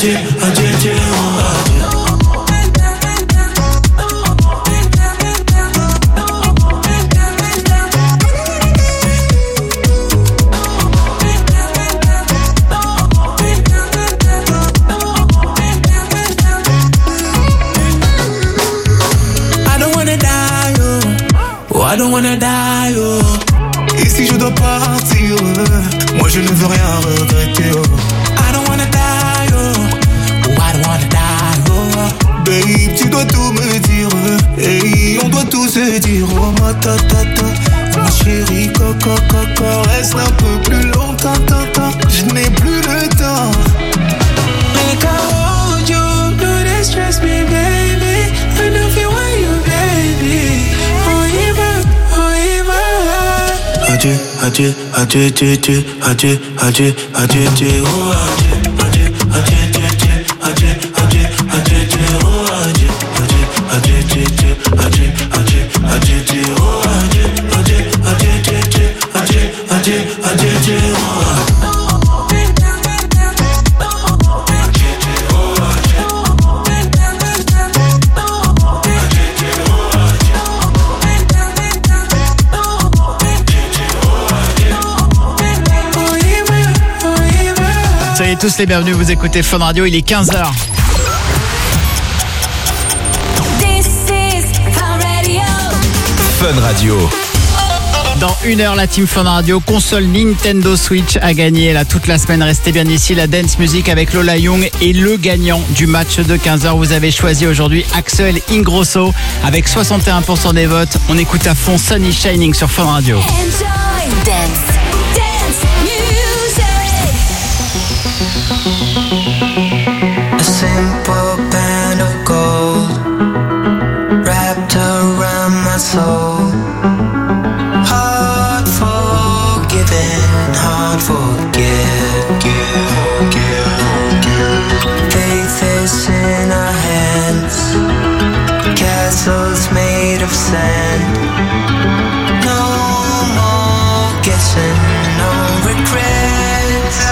adieu, adieu, adieu, oh adieu. I don't wanna die, oh. Et si je dois partir, moi je ne veux rien regretter, oh. I don't wanna die, oh. I don't wanna die, oh. Babe, tu dois tout me dire, hey, on doit tout se dire, oh ma ta, ma chérie, coco, coco, reste un peu plus longtemps, je n'ai plus le temps. Make I hold you, do they stress me, baby, I know if you want you, baby. Adieu, adieu, adieu, adieu, adieu, adieu, adieu, adieu, oh adieu, adieu, adieu, adieu, adieu, adieu, adieu, oh adieu, adieu, adieu, adieu, adieu, adieu, adieu, oh adieu, adieu, adieu, adieu, adieu, adieu, adieu, oh. Soyez tous les bienvenus, vous écoutez Fun Radio, il est 15h. Fun Radio. Dans 1 heure, la team Fun Radio, console Nintendo Switch a gagné là toute la semaine. Restez bien ici, la dance music avec Lola Young et le gagnant du match de 15h. Vous avez choisi aujourd'hui Axel Ingrosso avec 61% des votes. On écoute à fond Sunny Shining sur Fun Radio. Enjoy dance. A simple band of gold wrapped around my soul. Hard forgiven, hard forget. Faith is in our hands, castles made of sand. No more guessing, no regrets.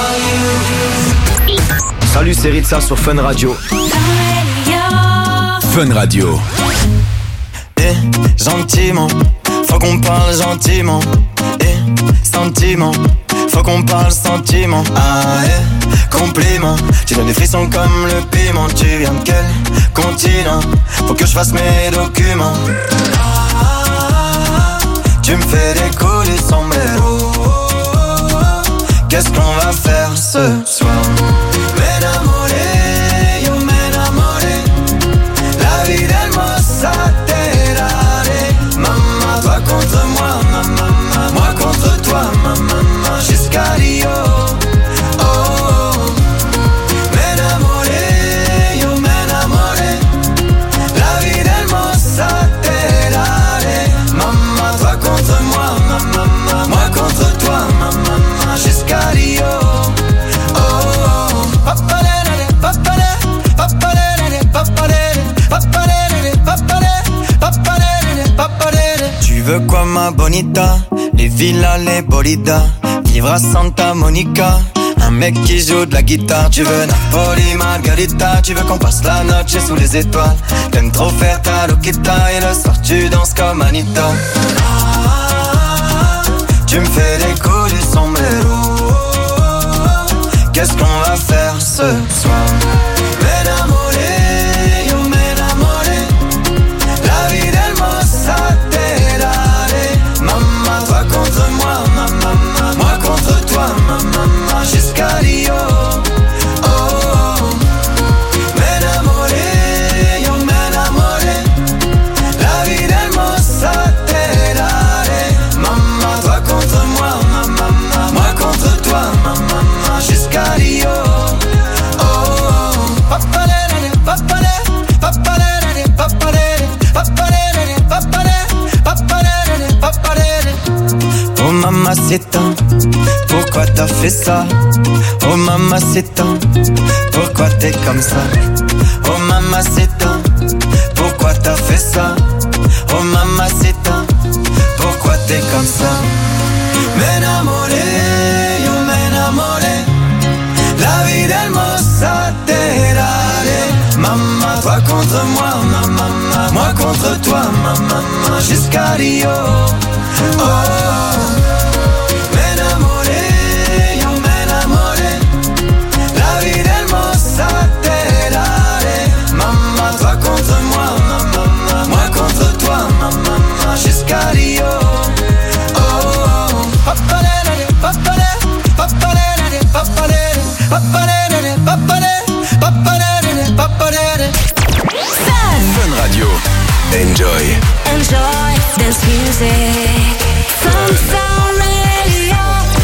Salut, c'est Ritza sur Fun Radio. Fun Radio. Gentiment, faut qu'on parle gentiment. Sentiment, faut qu'on parle sentiment. Compliment, tu donnes des frissons comme le piment. Tu viens de quel continent? Faut que je fasse mes documents. Tu me fais décoller du sombrero. Qu'est-ce qu'on va faire ce soir? M'enamoré, yo m'enamoré. La vie d'hermosa te daré. Maman, toi contre moi, maman, moi contre toi, maman, jusqu'à Rio. Tu veux quoi ma bonita? Les villas, les bolidas, vivre à Santa Monica, un mec qui joue de la guitare. Tu veux Napoli, Margarita, tu veux qu'on passe la noche sous les étoiles. T'aimes trop faire ta loquita et le soir tu danses comme Anita. Tu me fais des coups du sombrero. Qu'est-ce qu'on va faire ce soir? M'enamoré, yo m'enamoré. La vie d'hermosa te daré. Maman, toi contre moi, maman, moi contre toi, maman, jusqu'à Rio. M'enamoré, yo m'enamoré. La vie d'hermosa te daré. Maman, toi contre moi, maman, moi contre toi, maman, jusqu'à Rio. Oh mamacita, pourquoi t'as fait ça? Oh mamacita, pourquoi t'es comme ça? Oh mamacita, pourquoi t'as fait ça? Oh mamacita, pourquoi t'es comme ça? M'enamoré, yo m'enamoré. La vie d'hermosa te daré. Maman, toi contre moi, maman, moi contre toi, maman, jusqu'à Rio. M'enamoré, yo m'enamoré. La vie d'hermosa te daré. Maman, toi contre moi, maman, moi contre toi, maman, jusqu'à Rio. Fun Radio. Enjoy. Enjoy dance music from Sound Radio.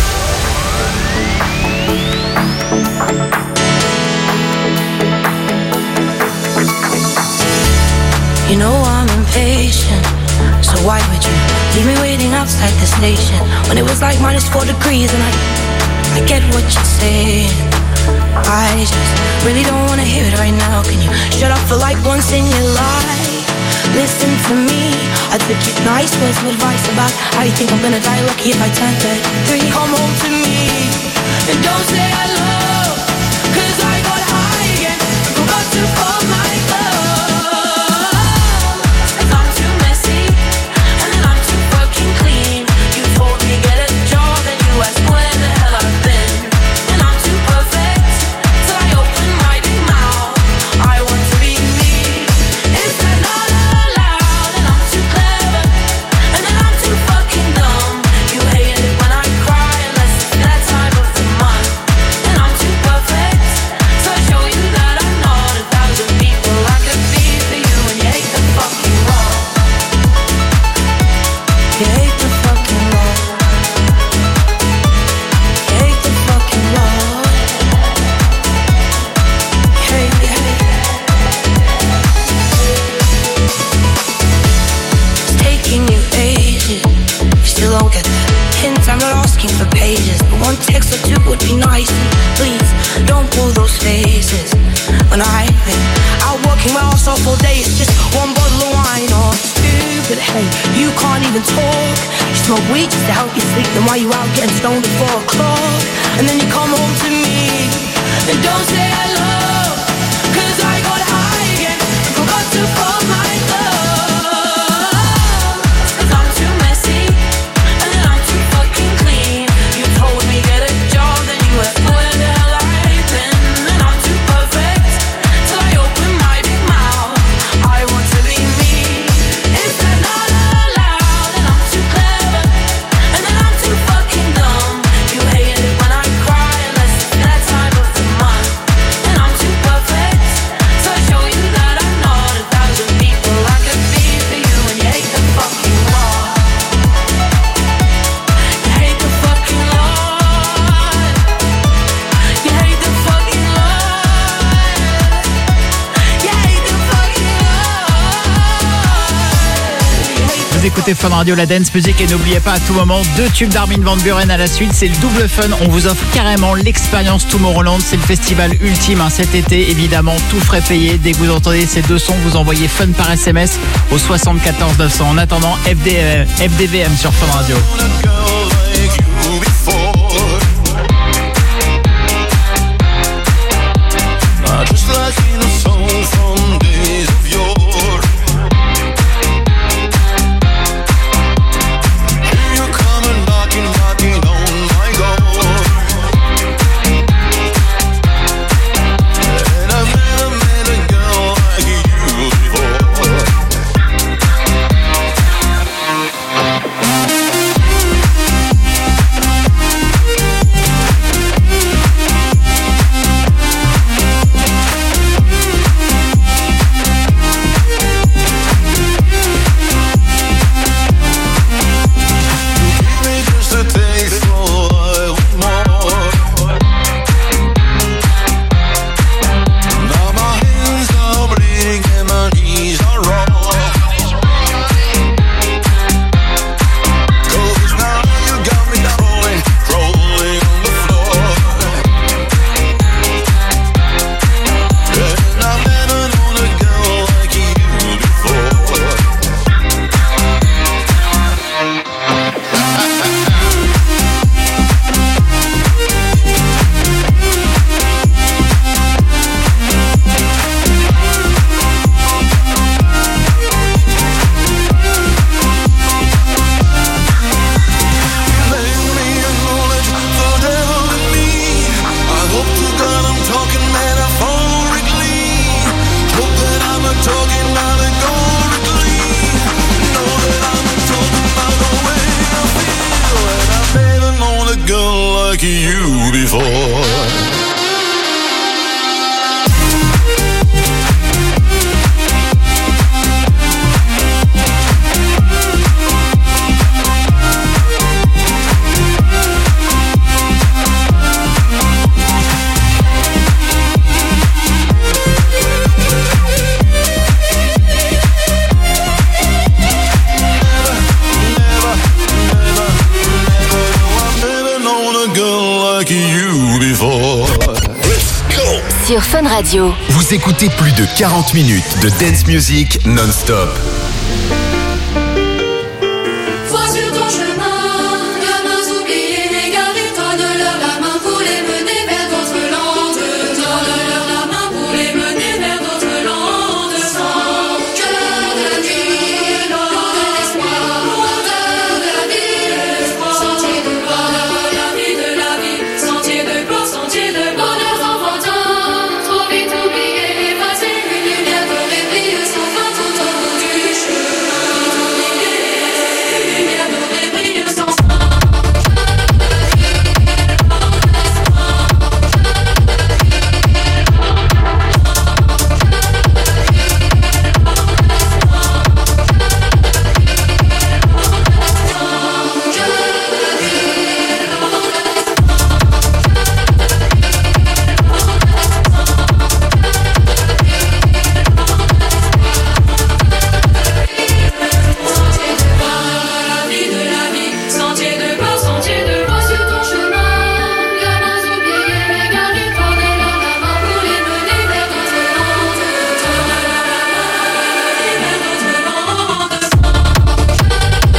You know I'm impatient, so why would you leave me waiting outside the station when it was like -4 degrees and I get what you're saying. I just really don't wanna hear it right now. Can you shut up for like once in your life? Listen to me, I took you nice words of advice about how you think I'm gonna die lucky if I turn 33. Come home to me and don't say I love, 'cause I got high again and forgot to fold my glove. And I'm too messy and then I'm too fucking clean. You told me get a job and you asked where the hell I've been. And I'm too perfect till I open my big mouth. I want to be me. Is that not allowed? And I'm too clever and then I'm too fucking dumb. You hate it when I cry unless it's that time of the month. And I'm too perfect, so I show you that I'm not 1,000 people I could be for you. And you hate the fucking wrong. You hate the fucking wrong. You hate the fucking wrong. You hate it. It's taking you ages. You still don't get the hint. I'm not asking for pages, but one text or two would be nice. Please don't pull those faces when I've been out working my ass off all day. It's just one bottle of wine or two, but hey, you can't even talk. You smoke weed just to help you sleep. Then why you out getting stoned at 4 o'clock? And then you come home to me and don't say I love, 'cause I got high again and forgot to fall. écoutez Fun Radio, la dance music, et n'oubliez pas à tout moment 2 tubes d'Armin van Buuren à la suite. C'est le double fun. On vous offre carrément l'expérience Tomorrowland. C'est le festival ultime cet été. Évidemment, tout frais payé. Dès que vous entendez ces 2 sons, vous envoyez Fun par SMS au 74 900. En attendant, FDVM sur Fun Radio. Just like in a song from days of yore. Hear you coming, knocking on my door. And I've never met a girl like you before. Like you before. Sur Fun Radio. Vous écoutez plus de 40 minutes de dance music non-stop. Vois sur ton chemin, gamins oubliés, égarés-toi de leur la main pour les mener vers d'autres landes. Donne-leur la main pour les mener vers d'autres landes. Sans cœur de la vie, loin de l'espoir, lointeur de la vie, sentier de gloire, la vie de la vie, sentier de gloire, sentier de bonheur enfantin, trop vite oublié, effacé, une lumière dorée brille sans fin tout au bout du chemin. Une lumière dorée brille sans fin. La vie de la vie, sentier de gloire, sentier de gloire sur ton chemin. Gamins oubliés, égarés-toi de leur la main pour les mener vers d'autres landes. Donne-leur la main vers d'autres landes.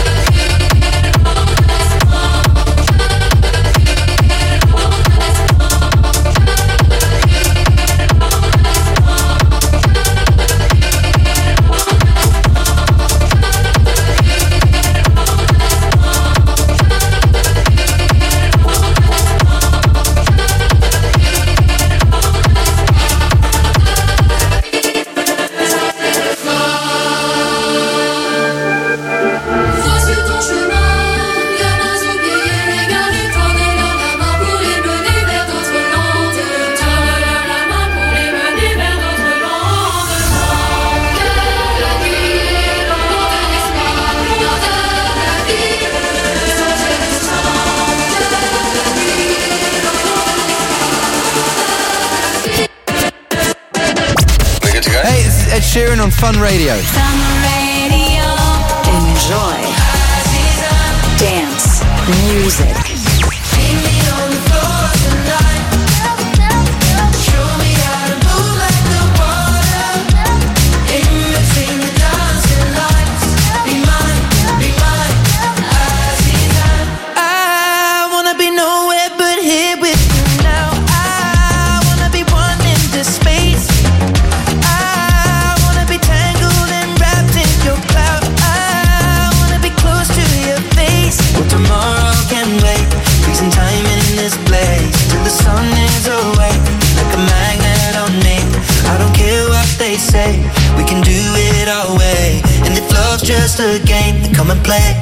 Vois sur ton chemin, gamins oubliés, égarés-toi de leur la main pour les mener vers d'autres landes. Donne-leur la main pour les mener vers d'autres landes. Sans cœur de la vie, loin de l'espoir, lointeur de la vie, sentier de sang, cœur de la vie, Hey, this is Ed Sheeran on Fun Radio. Fun Radio. Enjoy. Dance music. We can do it our way, and if love's just a game, then come and play.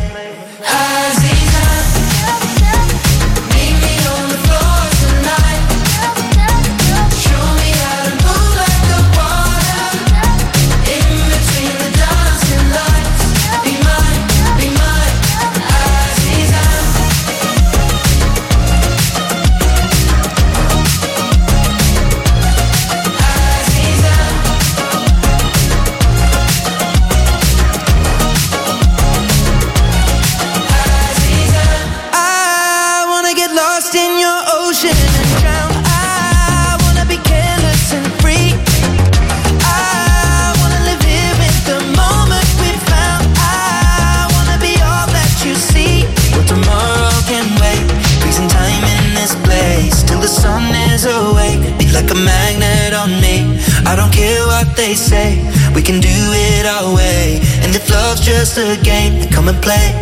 They say we can do it our way, and if love's just a game, then come and play.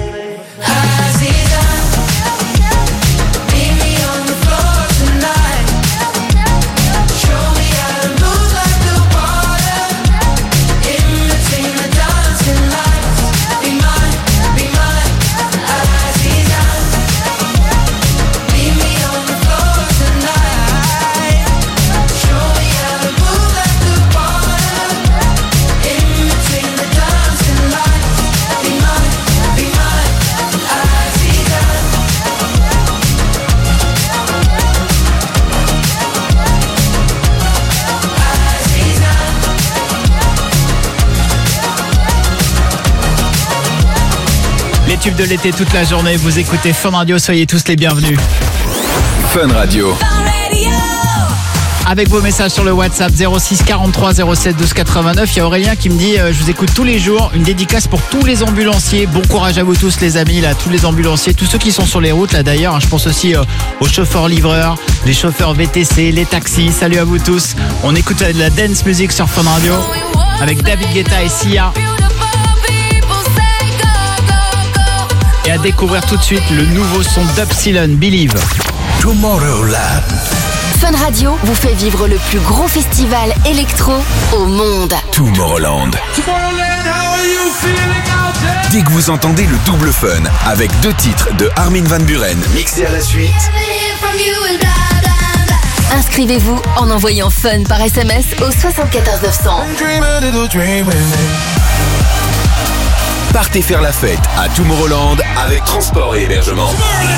Les tubes de l'été toute la journée, vous écoutez Fun Radio, soyez tous les bienvenus. Fun Radio. Avec vos messages sur le WhatsApp 06 43 07 12 89, il y a Aurélien qui me dit je vous écoute tous les jours, une dédicace pour tous les ambulanciers. Bon courage à vous tous les amis, là, tous les ambulanciers, tous ceux qui sont sur les routes là d'ailleurs, hein, je pense aussi aux chauffeurs livreurs, les chauffeurs VTC, les taxis. Salut à vous tous. On écoute de la dance music sur Fun Radio avec David Guetta et Sia. Et à découvrir tout de suite le nouveau son d'Upsilon, Believe. Tomorrowland. Fun Radio vous fait vivre le plus gros festival électro au monde. Tomorrowland. Dès que vous entendez le double fun, avec 2 titres de Armin van Buuren mixés à la suite, inscrivez-vous en envoyant Fun par SMS au 74 900. partez faire la fête à Tomorrowland avec transport et hébergement.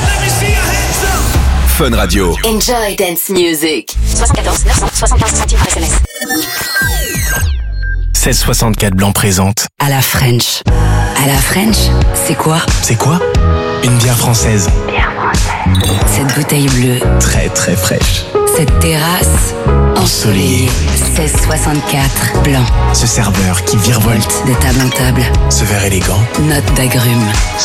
Fun Radio. Enjoy dance music. 74 975 centimes par SMS. 1664 Blanc présente À la French. À la French, c'est quoi? C'est quoi? Une bière française. Cette bouteille bleue. Très très fraîche. Cette terrasse ensoleillée. 1664 Blanc. Ce serveur qui virevolte de table en table. Ce verre élégant. Note d'agrumes.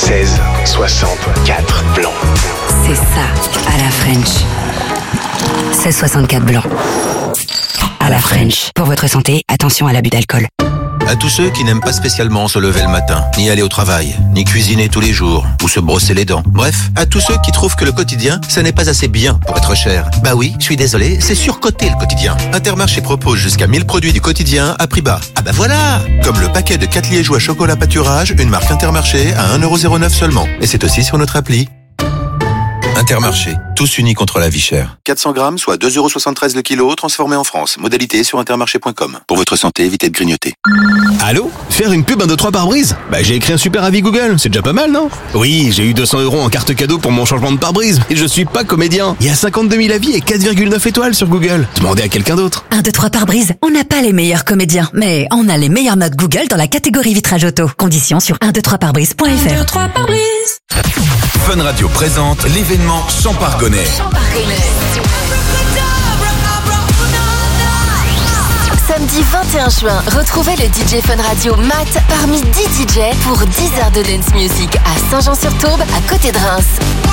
1664 Blanc. C'est ça, à la French. 1664 Blanc. À la French. Pour votre santé, attention à l'abus d'alcool. À tous ceux qui n'aiment pas spécialement se lever le matin, ni aller au travail, ni cuisiner tous les jours, ou se brosser les dents. Bref, à tous ceux qui trouvent que le quotidien, ce n'est pas assez bien pour être cher. Bah oui, je suis désolé, c'est surcoté le quotidien. Intermarché propose jusqu'à 1000 produits du quotidien à prix bas. Ah bah voilà! Comme le paquet de 4 liégeois chocolat pâturage, une marque Intermarché à 1,09€ seulement. Et c'est aussi sur notre appli. Intermarché, tous unis contre la vie chère. 400 grammes, soit 2,73 € le kilo, transformé en France. Modalité sur intermarché.com. Pour votre santé, évitez de grignoter. Allô? Faire une pub 1, 2, 3 pare-brise? J'ai écrit un super avis Google, c'est déjà pas mal, non? Oui, j'ai eu 200 € en carte cadeau pour mon changement de pare-brise, et je suis pas comédien. Il y a 52 000 avis et 4,9 étoiles sur Google. Demandez à quelqu'un d'autre. 1, 2, 3 pare-brise. On n'a pas les meilleurs comédiens, mais on a les meilleures notes Google dans la catégorie vitrage auto. Conditions sur 123pare-brise.fr. 1, 2, 3 pare-brise. Fun Radio présente l'événement Champargonnet. Samedi 21 juin, retrouvez le DJ Fun Radio Matt parmi 10 DJ pour 10 heures de dance music à Saint-Jean-sur-Tourbe, à côté de Reims.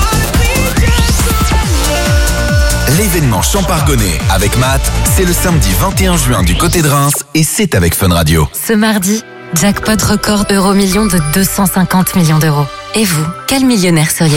L'événement Champargonnet avec Matt, c'est le samedi 21 juin du côté de Reims et c'est avec Fun Radio. Ce mardi, jackpot record euro-million de 250 millions d'euros. Et vous, quel millionnaire seriez-vous ?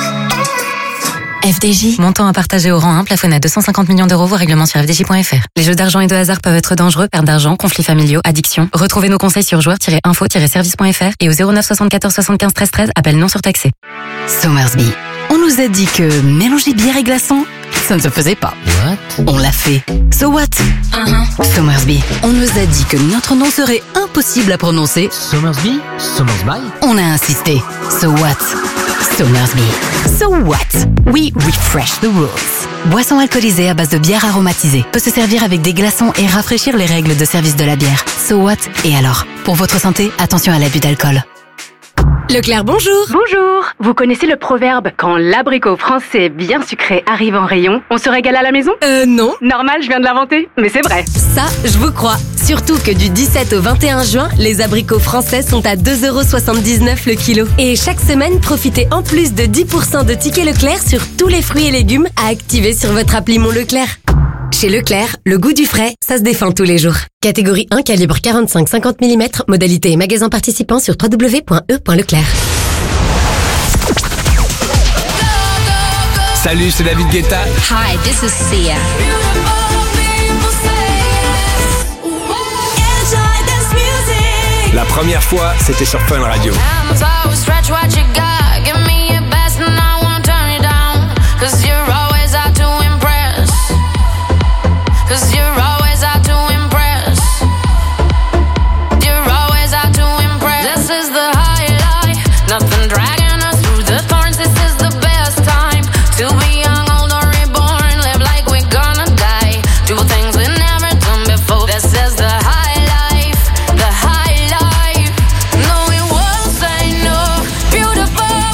FDJ. Montant à partager au rang 1, plafonné à 250 millions d'euros, vos règlements sur fdj.fr. Les jeux d'argent et de hasard peuvent être dangereux, perte d'argent, conflits familiaux, addiction. Retrouvez nos conseils sur joueurs-info-service.fr et au 09 74 75 13 13, appel non surtaxé. Somersby. On nous a dit que mélanger bière et glaçons, ça ne se faisait pas. What? On l'a fait. So what? Somersby. On nous a dit que notre nom serait impossible à prononcer. Somersby? Somersby? On a insisté. So what? Somersby. So what? We refresh the rules. Boisson alcoolisée à base de bière aromatisée. Peut se servir avec des glaçons et rafraîchir les règles de service de la bière. So what? Et alors? Pour votre santé, attention à l'abus d'alcool. Leclerc, bonjour. Bonjour. Vous connaissez le proverbe « Quand l'abricot français bien sucré arrive en rayon, on se régale à la maison » Non. Normal, je viens de l'inventer, mais c'est vrai. Ça, je vous crois. Surtout que du 17 au 21 juin, les abricots français sont à 2,79 € le kilo. Et chaque semaine, profitez en plus de 10% de tickets Leclerc sur tous les fruits et légumes à activer sur votre appli Mon Leclerc. Chez Leclerc, le goût du frais, ça se défend tous les jours. Catégorie 1, calibre 45-50 mm, modalité et magasin participant sur www.e.leclerc. Salut, c'est David Guetta. Hi, this is Sia. La première fois, c'était sur Fun Radio. Beautiful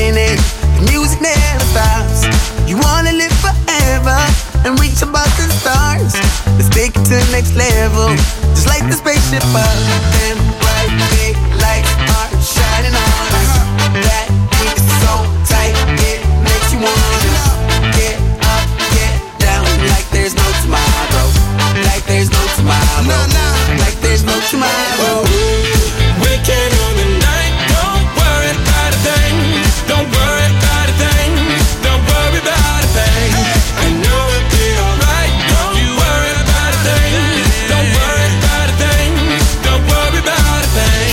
minute. The music never stops. You wanna live forever and reach above the stars. Let's take it to the next level. Just like the spaceship up. Them bright big lights are shining on us. That heat is so tight, it makes you wanna get up, get down, like there's no tomorrow. Like there's no tomorrow. Like there's no tomorrow. Weekend on the night, don't worry about a thing. Don't worry about a thing. Don't worry about a thing. I know it'll be alright. Don't you worry about a thing. Don't worry about a thing. Don't worry about a thing.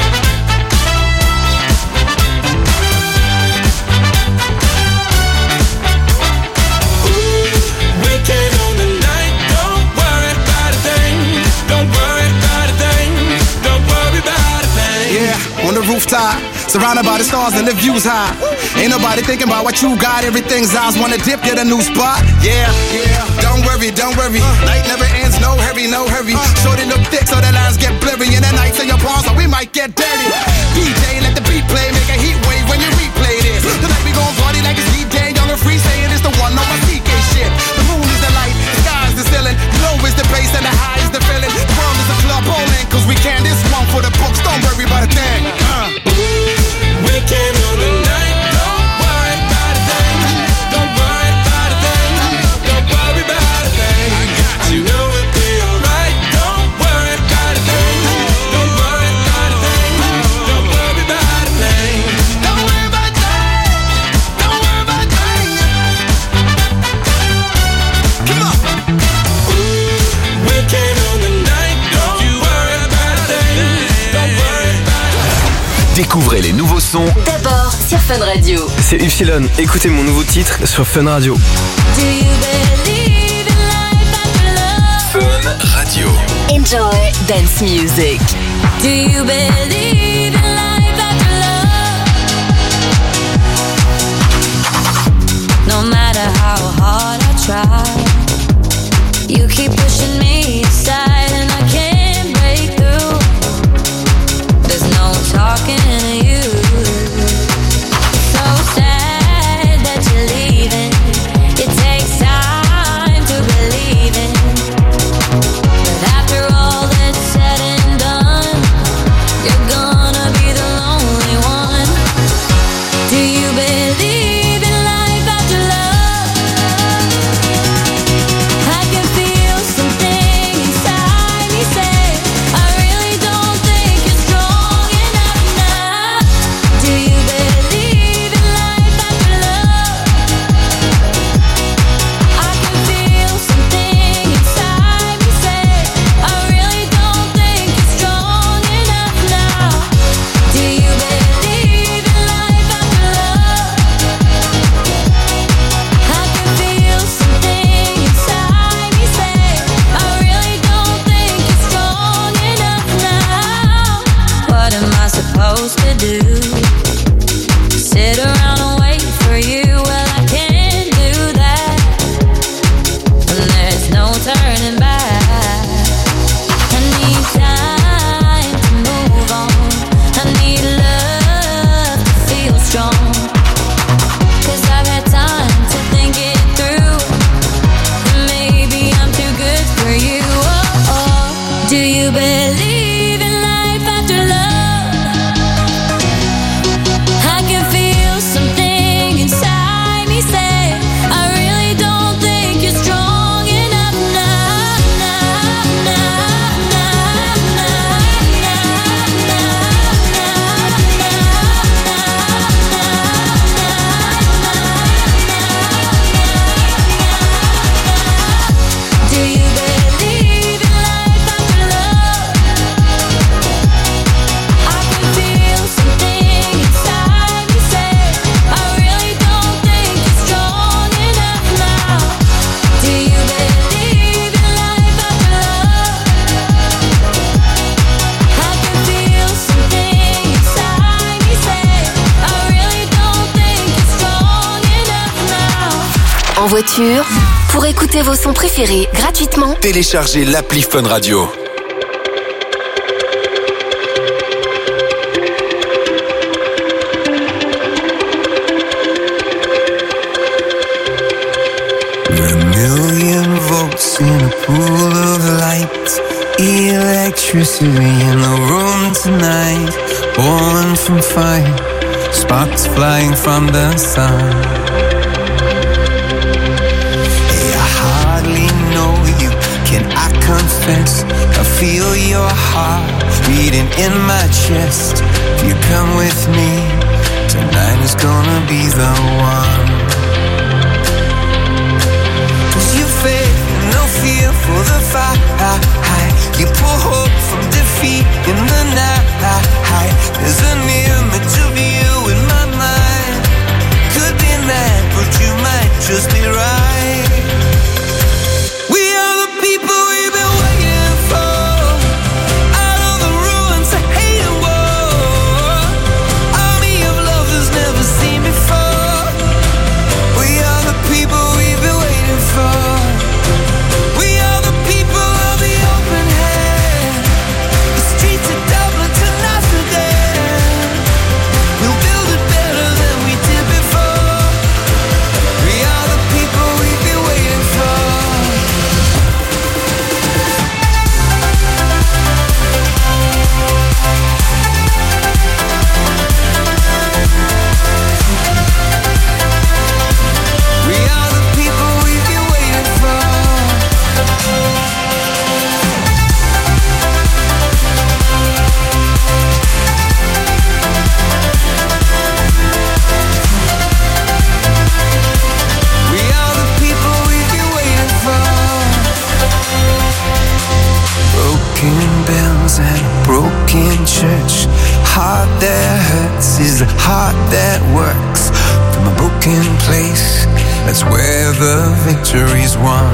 Weekend on the night, don't worry about a thing. Don't worry about a thing. Don't worry about a thing. Yeah, on the rooftop, surrounded by the stars and the views high. Ain't nobody thinking about what you got. Everything's eyes wanna dip, get a new spot. Yeah, yeah. Don't worry, don't worry. Night never ends, no hurry, no hurry. Shorty look thick, so the lines get blurry. And the nights in your palms, so we might get dirty. DJ, let the beat play, make a heat wave when you replay this. Tonight we gon' party like it's DJ, young and free, saying it's the one on my CK shit. The moon is the light, the sky is the ceiling, low is the bass and the high is the feeling. The world is a club bowling, cause we can. This one for the books, don't worry about a thing. Weekend on the night, don't worry about a thing. Don't worry about a thing. Don't worry about a thing. You know it'll be alright. Don't worry about a thing. Don't worry about a thing. Don't worry about a thing. Don't worry about a thing. Don't worry about a thing. Come on. Weekend on the night, don't you worry about a thing. Don't worry about a thing. Découvrez les nouveaux sons D'abord sur Fun Radio. C'est Ypsilon, écoutez mon nouveau titre sur Fun Radio. Do you believe in life after love? Fun Radio. Enjoy dance music. Do you believe in life after love? No matter how hard I try, you keep pushing me aside and I can't break through. There's no talking to you. So sad that you're leaving. It takes time to believe in. But after all that's said and done, you're gonna be the lonely one. Do you believe in life after love? I can feel something inside me say, I really don't think you're strong enough now. Do you believe in life after love? I can feel something inside me say, I really don't think you're strong enough now. Do you believe in life after love? I can feel something inside me say, I really don't think you're strong enough now. What am I supposed to do? Sit around and wait for you? Well, I can't do that. And there's no turning back. I need time to move on. I need love to feel strong. 'Cause I've had time to think it through. And maybe I'm too good for you. Oh, oh. Do you believe in life after love? I can feel something inside me say, I really don't think you're strong enough now, now, now, now, now, now. Do you believe in life after love? I can feel something inside me say, I really don't think you're strong enough now. Do you believe in life after love? I can feel something inside me say, I really don't think you're strong enough now. En voiture, pour écouter vos sons préférés gratuitement, Téléchargez l'appli Fun Radio. electricity in the room tonight, born from fire, sparks flying from the sun. Hey, I hardly know you, can I confess? I feel your heart beating in my chest. If you come with me, tonight is gonna be the one. 'Cause you faith, no fear for the fight. You pull hope from defeat in the night. There's an image of you in my mind. Could be mad, but you might just be right. We are the people we've been waiting for. Out of the ruins of hate and war, army of lovers never seen before. We are the people we've been waiting for. We are the people of the open hand. The streets of Dublin to Amsterdam. We'll build it better than we did before. We are the people we've been waiting for. We are the people we've been waiting for. We are the people we've been waiting for. Broken bells and a broken church. Heart that hurts is the heart that works. From a broken place, that's where the victory's won.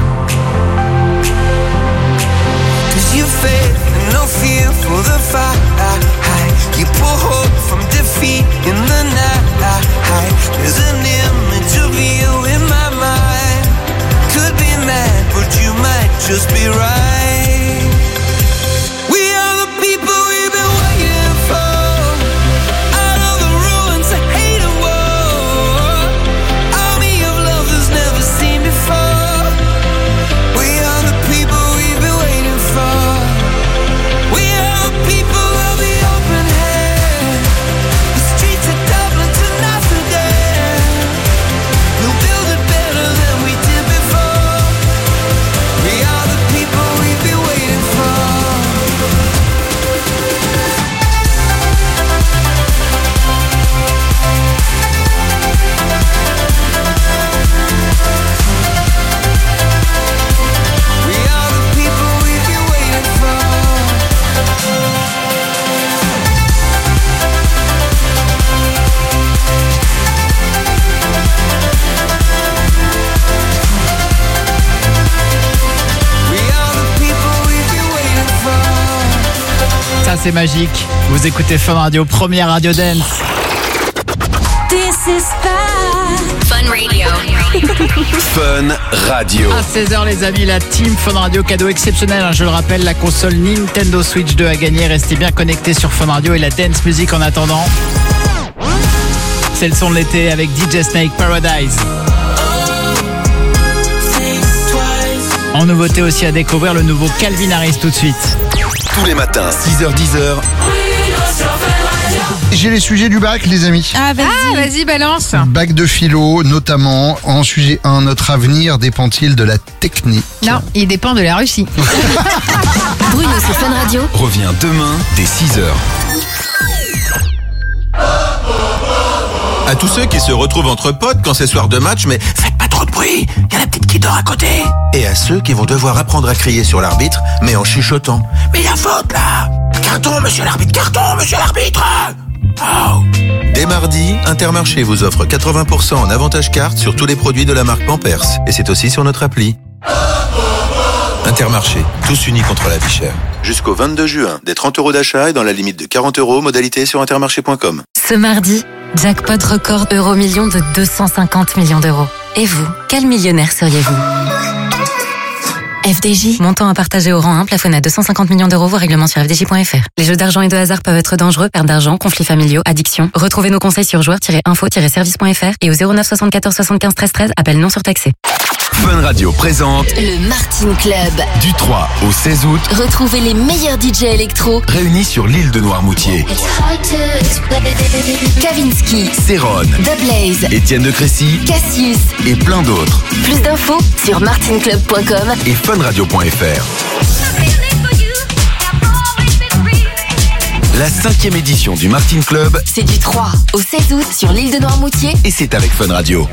'Cause you faith and no fear for the fight. You pull hope from defeat in the night. There's an image of you in my mind. Could be mad, but you might just be right. We are the people we've been waiting for. Out of the ruins of hate and war, army of lovers never seen before. We are the people we've been waiting for. We are the people of the open hand. The streets of Dublin to Amsterdam. We'll build it better than we did before. We are the people we've been waiting for. We are the people we've been waiting for. We are the people we've been waiting for. Ça c'est magique. Vous écoutez Fun Radio, première radio dance. This is Fun Radio. Fun Radio. À 16h les amis, la team Fun Radio, cadeau exceptionnel, hein, je le rappelle, la console Nintendo Switch 2 à gagner. Restez bien connectés sur Fun Radio et la dance music en attendant. C'est le son de l'été avec DJ Snake, Paradise. En nouveauté aussi à découvrir, le nouveau Calvin Harris tout de suite. Tous les matins, 6h-10h, J'ai les sujets du bac, les amis. Vas-y, balance. Bac de philo, notamment. En sujet 1, notre avenir dépend-il de la technique? Non, il dépend de la Russie. Bruno sur Fun Radio. revient demain dès 6h. À tous ceux qui se retrouvent entre potes quand c'est soir de match, mais faites pas trop de bruit, y a la petite qui dort à côté. Et à ceux qui vont devoir apprendre à crier sur l'arbitre, mais en chuchotant. Mais y a faute là! Carton, monsieur l'arbitre, carton, monsieur l'arbitre! Oh. Dès mardi, Intermarché vous offre 80% en avantage carte sur tous les produits de la marque Pampers. Et c'est aussi sur notre appli. Intermarché, tous unis contre la vie chère. Jusqu'au 22 juin, des 30 € d'achat et dans la limite de 40 €, modalité sur intermarché.com. Ce mardi, jackpot record euro-million de 250 millions d'euros. Et vous, quel millionnaire seriez-vous? FDJ. Montant à partager au rang 1, plafonné à 250 millions d'euros, vos règlements sur fdj.fr. Les jeux d'argent et de hasard peuvent être dangereux, perte d'argent, conflits familiaux, addiction. Retrouvez nos conseils sur joueurs-info-service.fr et au 09 74 75 13 13, appel non surtaxé. Fun Radio présente Le Martin Club. du 3 au 16 août, Retrouvez les meilleurs DJ électro. réunis sur l'île de Noirmoutier. Kavinsky, Céron, The Blaze, Étienne de Crécy Cassius. et plein d'autres. Plus d'infos sur martinclub.com. Et funradio.fr. La 5e édition du Martin Club, C'est du 3 au 16 août sur l'île de Noirmoutier. et c'est avec Fun Radio.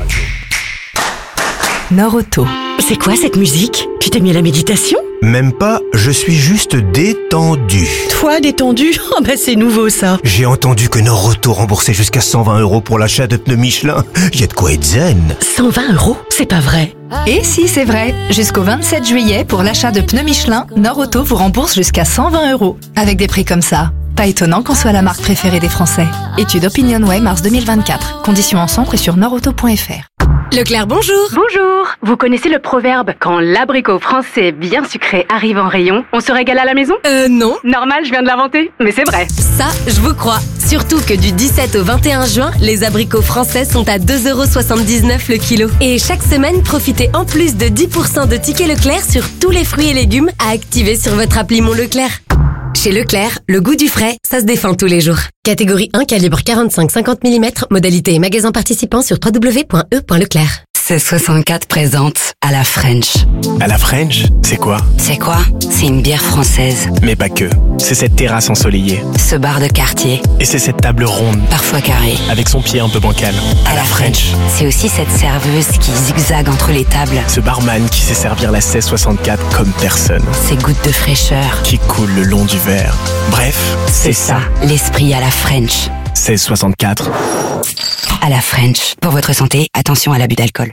Norauto. C'est quoi cette musique? Tu t'es mis à la méditation? Même pas, je suis juste détendu. Toi, détendu? Oh bah c'est nouveau ça. J'ai entendu que Norauto remboursait jusqu'à 120 € pour l'achat de pneus Michelin. Y a de quoi être zen. 120 €? C'est pas vrai. Et si, c'est vrai. Jusqu'au 27 juillet, pour l'achat de pneus Michelin, Norauto vous rembourse jusqu'à 120 €. Avec des prix comme ça. Pas étonnant qu'on soit la marque préférée des Français. Étude OpinionWay mars 2024. Conditions en centre et sur norauto.fr. Leclerc, bonjour. Bonjour. Vous connaissez le proverbe quand l'abricot français bien sucré arrive en rayon, on se régale à la maison? Non. Normal, je viens de l'inventer, mais c'est vrai. Ça, je vous crois. Surtout que du 17 au 21 juin, les abricots français sont à 2,79 € le kilo. Et chaque semaine, profitez en plus de 10% de tickets Leclerc sur tous les fruits et légumes à activer sur votre appli Mon Leclerc. Chez Leclerc, le goût du frais, ça se défend tous les jours. Catégorie 1, calibre 45-50 mm, modalité et magasin participant sur www.e.leclerc. 1664 présente à la French. À la French, c'est quoi? C'est quoi? C'est une bière française. Mais pas que. C'est cette terrasse ensoleillée. Ce bar de quartier. Et c'est cette table ronde. Parfois carrée. Avec son pied un peu bancal. À la French. C'est aussi cette serveuse qui zigzague entre les tables. Ce barman qui sait servir la 1664 comme personne. Ces gouttes de fraîcheur. Qui coulent le long du verre. Bref, c'est ça. L'esprit à la French. 1664. À la French. Pour votre santé, attention à l'abus d'alcool.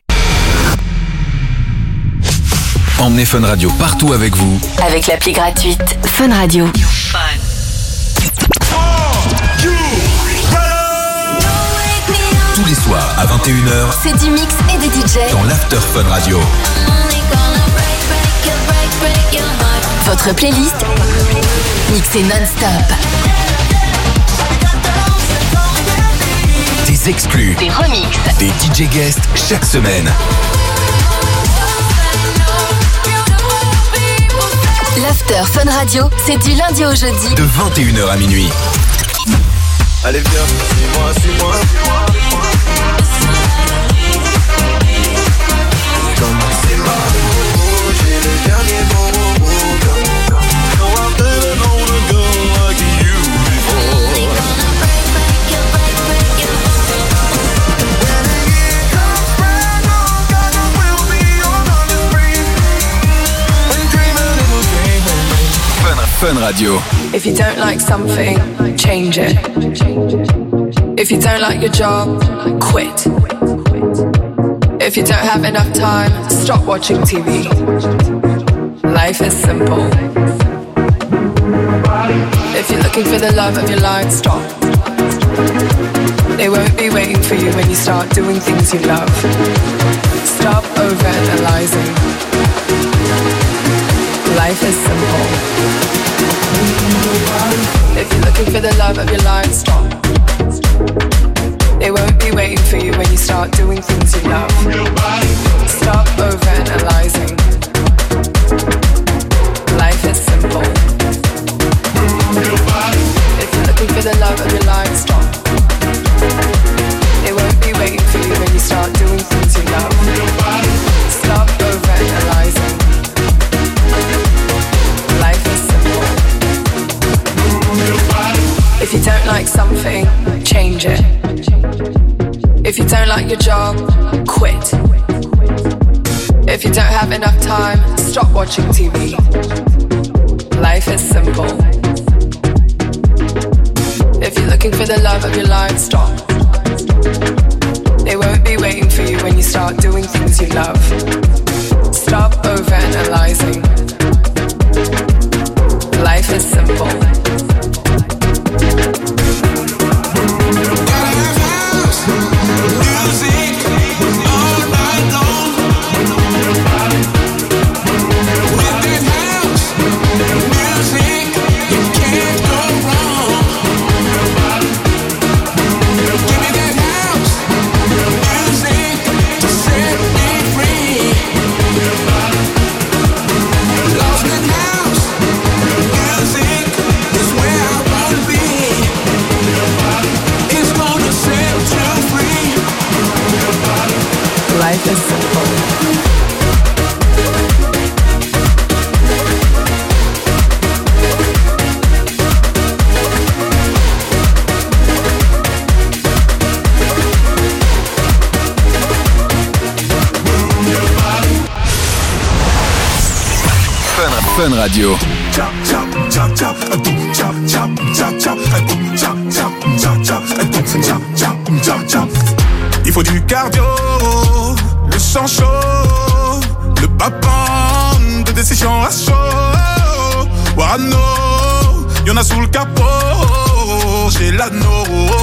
Emmenez Fun Radio partout avec vous. Avec l'appli gratuite Fun Radio. Tous les soirs à 21h C'est du mix et des DJ. dans l'After Fun Radio. Votre playlist mixée non-stop. Des exclus, Des remixes. des DJ guests chaque semaine. L'After Fun Radio, c'est du lundi au jeudi. De 21h à minuit. Allez viens, suis-moi. Commencez par le haut, j'ai le dernier mot. No, I've never known a girl like you before. When the year comes round, oh God, we'll be on the spree and dream a little dream with me. Fun Radio. If you don't like something, change it. If you don't like your job, quit. If you don't have enough time, stop watching TV. Life is simple. If you're looking for the love of your life, stop. They won't be waiting for you when you start doing things you love. Stop overanalyzing. Life is simple. If you're looking for the love of your life, stop. They won't be waiting for you when you start doing things you love. Stop overanalyzing. Life is simple. If you're looking for the love of your life, stop. They won't be waiting for you when you start doing things you love. Stop overanalyzing. Life is simple. If you don't like something, change it. If you don't like your job, quit. If you don't have enough time, stop watching TV. Life is simple. If you're looking for the love of your life, stop. They won't be waiting for you when you start doing things you love. Stop overanalyzing. Life is simple. Fun Radio. Il faut du cardio, le sang chaud, le papin de décision à chaud. Warano, y'en a sous le capot, j'ai l'anneau.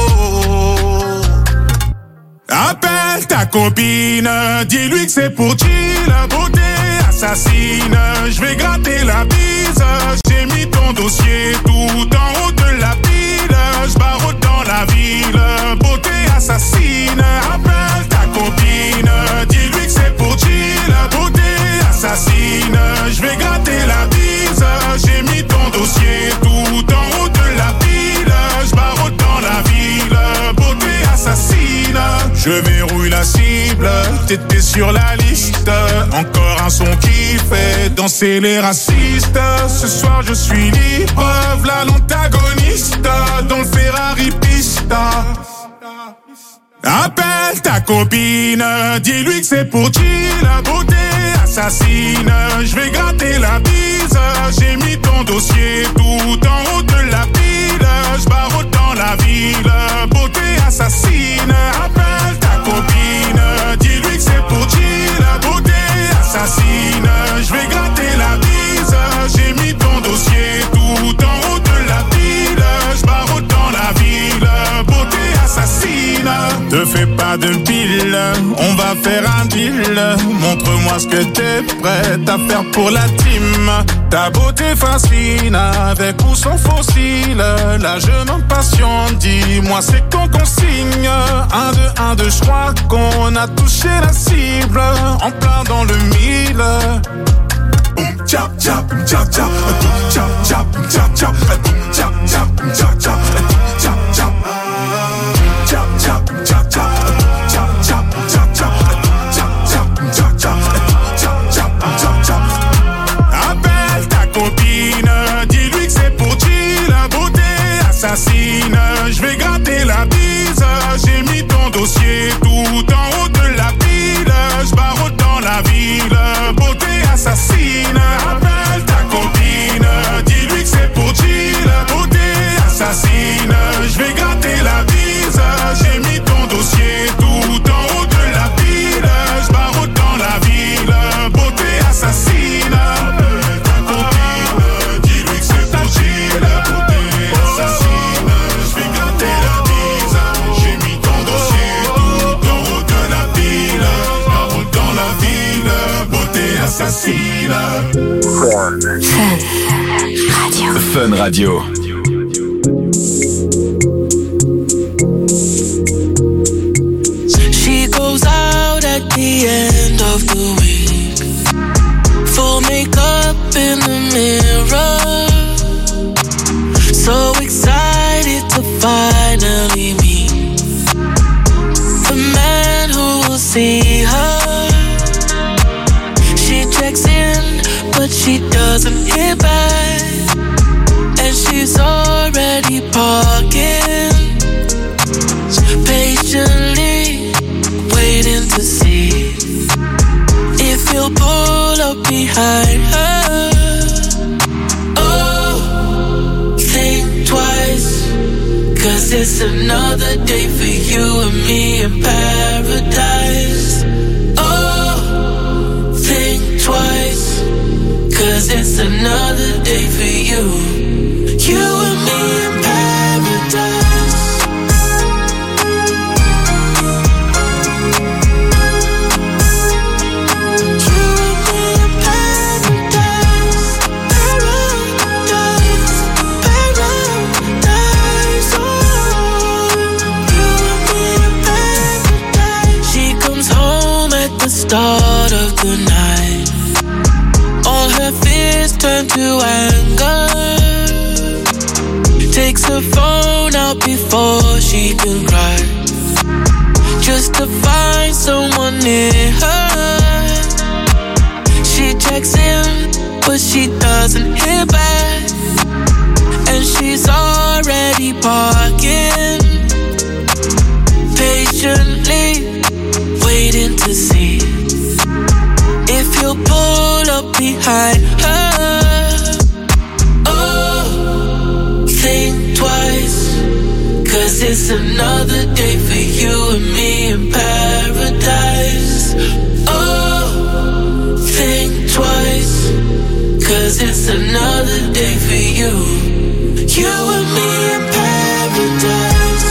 Appelle ta copine, dis-lui que c'est pour chill, beauté assassine. Je vais gratter la bise, j'ai mis ton dossier tout en haut de la pile. Je barre dans la ville, beauté assassine. Appelle ta copine, dis-lui que c'est pour chill, beauté assassine. Je vais gratter la bise, j'ai mis ton dossier tout en haut de la pile. Je barre dans la ville, beauté assassine. Je verrouille la cible, t'étais sur la liste. Encore un son qui fait danser les racistes. Ce soir je suis libre, v'là l'antagoniste dans le Ferrari Pista. Appelle ta copine, dis-lui que c'est pour chill, beauté assassine. Je vais gratter la bise, j'ai mis ton dossier tout en haut de la pile. Je barre dans la ville, beauté assassine. Appelle ta copine, dis-lui que c'est pour chill, beauté assassine. Je vais gratter la bise, j'ai mis ton dossier tout en haut de la pile. Je barre dans la ville, beauté assassine. Te fais pas de pile, on va faire un deal. Montre-moi ce que t'es prête à faire pour la team. Ta beauté fascine, avec ou sans fossile. La jeune impatiente, dis-moi c'est qu'on consigne. 1, 2, 1, 2, je crois qu'on a touché la cible. En plein dans le mille. Chap chap chap chap chap chap chap chap chap chap chap chap chap chap. Appelle ta copine, dis-lui que c'est pour chill, beauté assassine. Je vais gratter la bise, j'ai mis ton dossier tout en haut de la pile. Je barre dans la ville, beauté assassine. Appelle ta copine, dis-lui que c'est pour chill, beauté assassine. Je vais gratter la bise, j'ai mis ton dossier tout en haut de la pile. Je barre dans la ville, beauté assassine. Appelle ta copine, dis-lui que c'est pour chill, beauté assassine. Je vais gratter la bise, j'ai mis ton dossier tout en haut de la pile. Je barre dans la ville, beauté assassine. Fun Radio. She goes out at the end of the week, full makeup in the mirror, so excited to finally meet the man who will see her. She checks in, but she doesn't hear back, and she's already parking, patiently waiting to see if he'll pull up behind her. Oh, think twice, 'cause it's another day for you and me in paradise. Oh, think twice, 'cause it's another day for you, you and me in paradise. Start of the night, all her fears turn to anger. Takes her phone out before she can cry, just to find someone near her. doesn't hear back, and she's already parking, patiently waiting to see if you'll pull up behind her. Oh, think twice, 'cause it's another day for you and me in paradise. Oh, think twice, 'cause it's another day for you and me in paradise.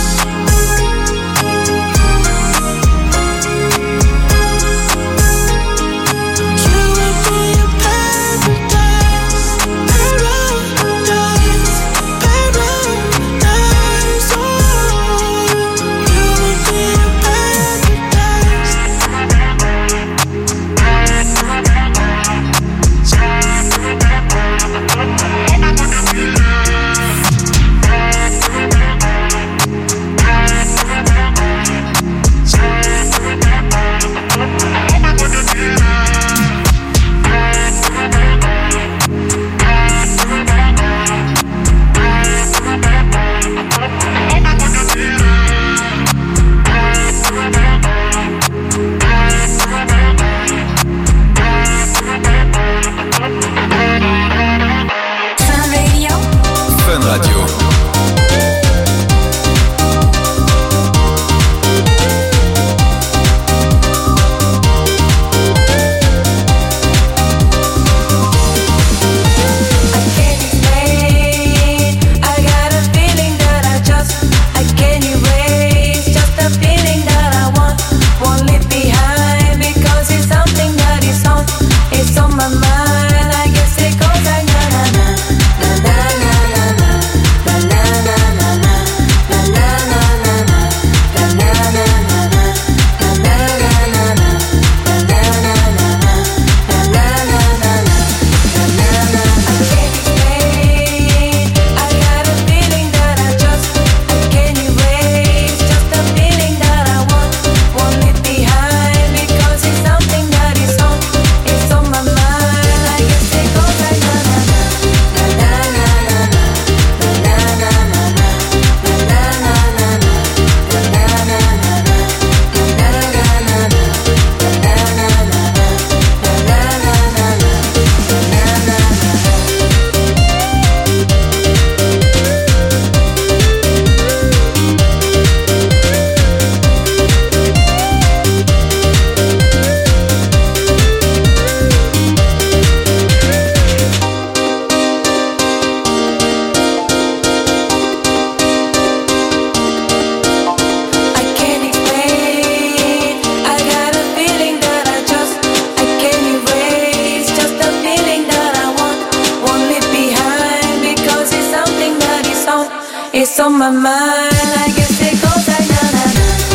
It's on my mind, I guess it goes like na na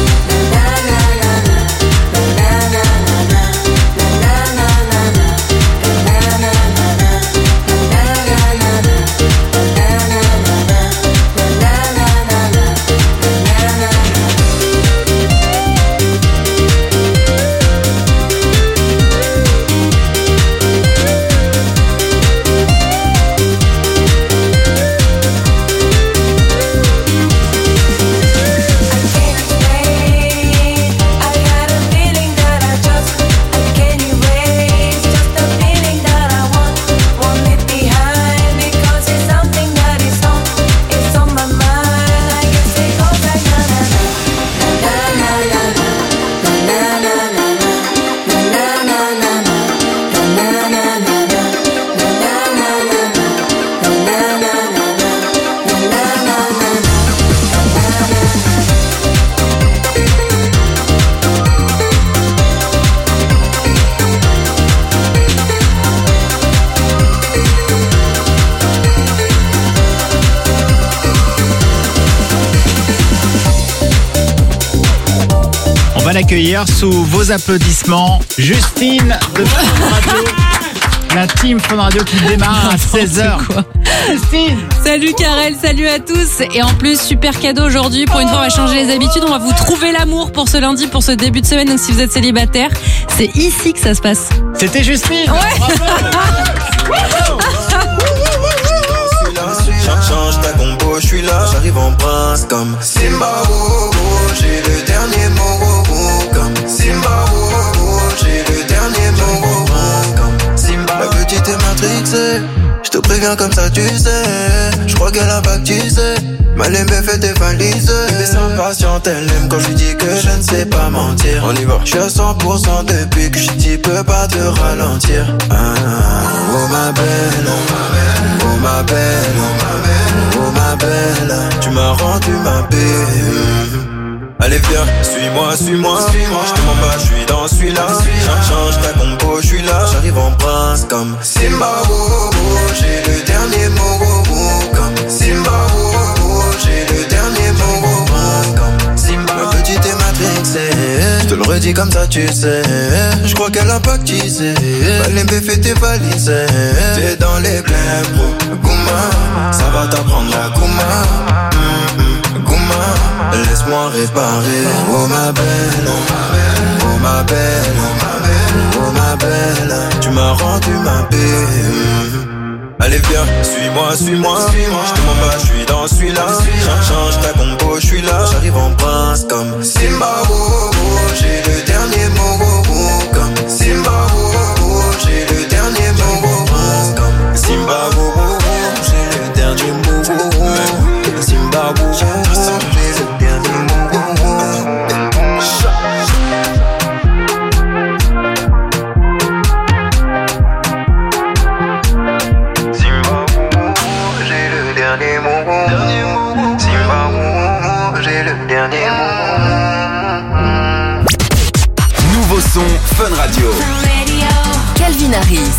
On va l'accueillir sous vos applaudissements. Justine de Fun Radio. La team Fun Radio qui démarre à 16h. Justine. Salut Karel, salut à tous. Et en plus, super cadeau aujourd'hui. Pour une fois, on va changer les habitudes. On va vous trouver l'amour pour ce lundi, pour ce début de semaine. Donc si vous êtes célibataire, c'est ici que ça se passe. C'était Justine. Ouais. Bravo. je suis là. J'arrive en prince comme Simba, oh, oh, j'ai le dernier mot, oh, oh, comme Simba, oh, oh, j'ai le dernier mot, oh, oh, comme Simba. La petite est matrixée, je te préviens comme ça tu sais. Je crois qu'elle a baptisé, mal aimé fait tes valises. Mais sans patiente, elle aime quand je lui dis que je ne sais pas mentir. On y va. Je suis à 100% depuis que je dis peux pas te ralentir. Oh ma belle, oh ma belle, oh ma belle, oh ma belle, tu m'as rendu ma belle. Allez viens, suis-moi, suis-moi, suis-moi. Je te mens pas, je suis dans celui-là. Change ta compo, je suis là. J'arrive en prince comme Simba, oh, oh, oh, j'ai le dernier mot, oh, oh, comme Simba, oh, oh, oh, j'ai le dernier mot, oh, oh, comme Simba. Ma petite est matrixée, je te le redis comme ça tu sais. Je crois qu'elle a pactisé, Malembe fait tes valises. T'es dans les blèmes, bro, Gouma, ça va t'apprendre la Gouma. Gouma, laisse-moi réparer. Oh ma belle, oh ma belle, oh ma belle, oh ma belle, oh ma belle, tu m'as rendu ma belle. Allez viens, suis-moi, suis-moi, suis-moi. Je te mens pas, je suis dans celui-là. Change ta compo, je suis là. J'arrive en prince comme Simba, oh, oh, oh, j'ai le dernier mot, oh, oh, comme Simba, oh, oh, oh, j'ai le dernier mot, oh, oh, comme Simba, oh, oh, oh, j'ai le dernier mot, oh, oh, Simba, oh, oh, oh, j'ai le dernier mot, oh, oh. Nouveau son Fun Radio. Calvin Harris.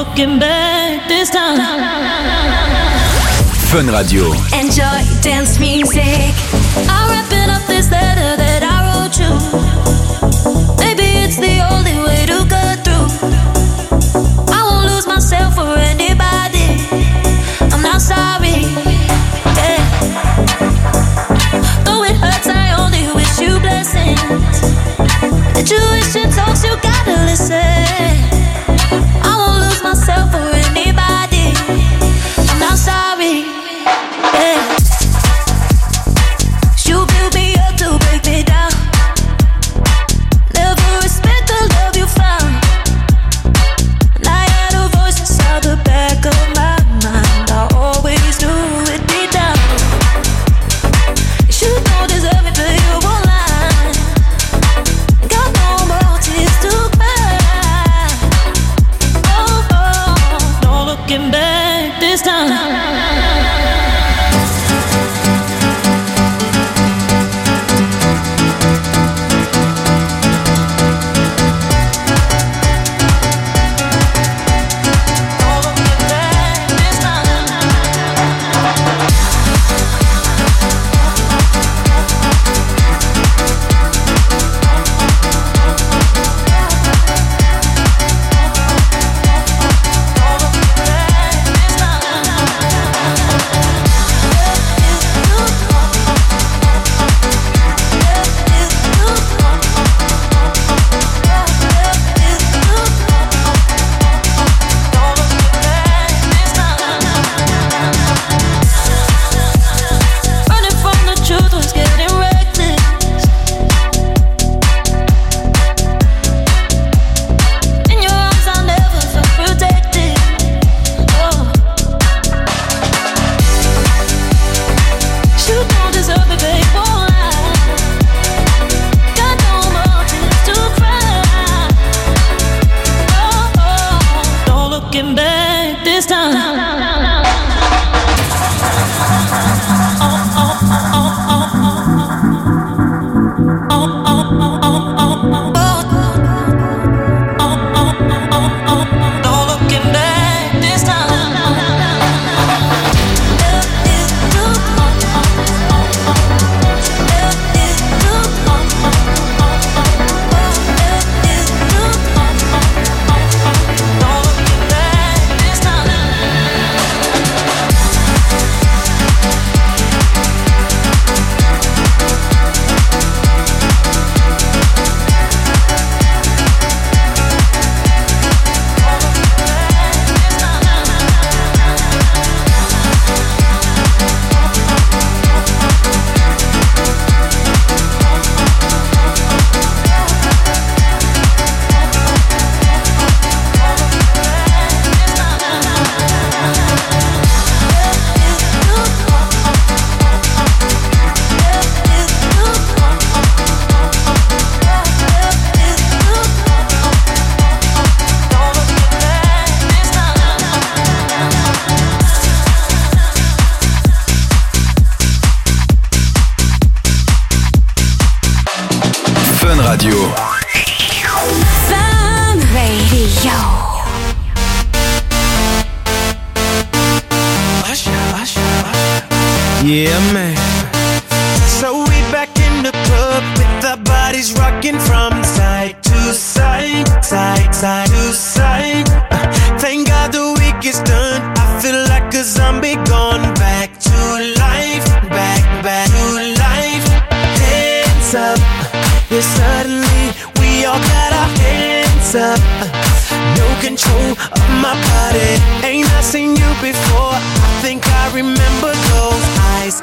Fun Radio. Enjoy dance music. I'm wrapping up this letter that I wrote you. Maybe it's the only way to go through. I won't lose myself for anybody. I'm not sorry. Yeah. Though it hurts, I only wish you blessings. The tuition talks, you gotta listen. I won't lose myself for anybody. I'm not sorry. Yeah. You build me up to break me down. Never respect the love you found. And I had a voice inside the back of my mind. I always knew it'd be down. You don't deserve it, but you won't lie. Got no more tears to cry. Oh, oh, no looking back this time. Yeah, man. So we back in the club with our bodies rocking from side to side, side to side. Thank God the week is done. I feel like a zombie gone back to life, back to life. Hands up, yeah, suddenly we all got our hands up. No control of my body. Ain't I seen you before? I think I remember those eyes.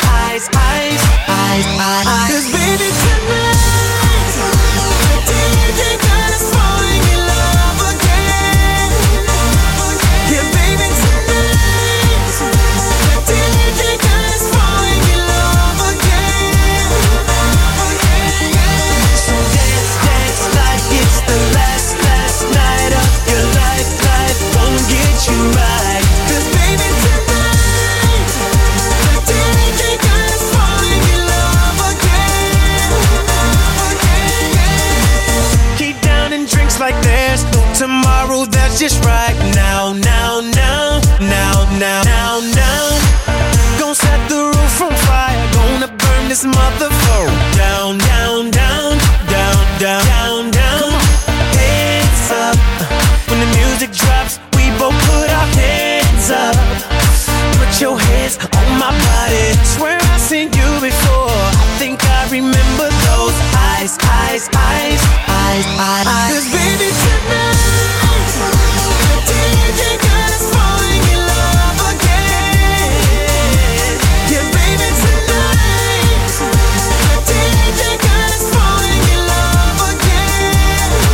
Cause baby tonight, the DJ got us falling in love again. Yeah, baby tonight, the DJ got us falling in love again. So dance like it's the last night of your life. Life won't get you right. Cause baby tonight, the DJ got us falling in love again. Keep down and drinks like there's no tomorrow. That's just right now. Gonna set the roof on fire. Gonna burn this motherfucker down.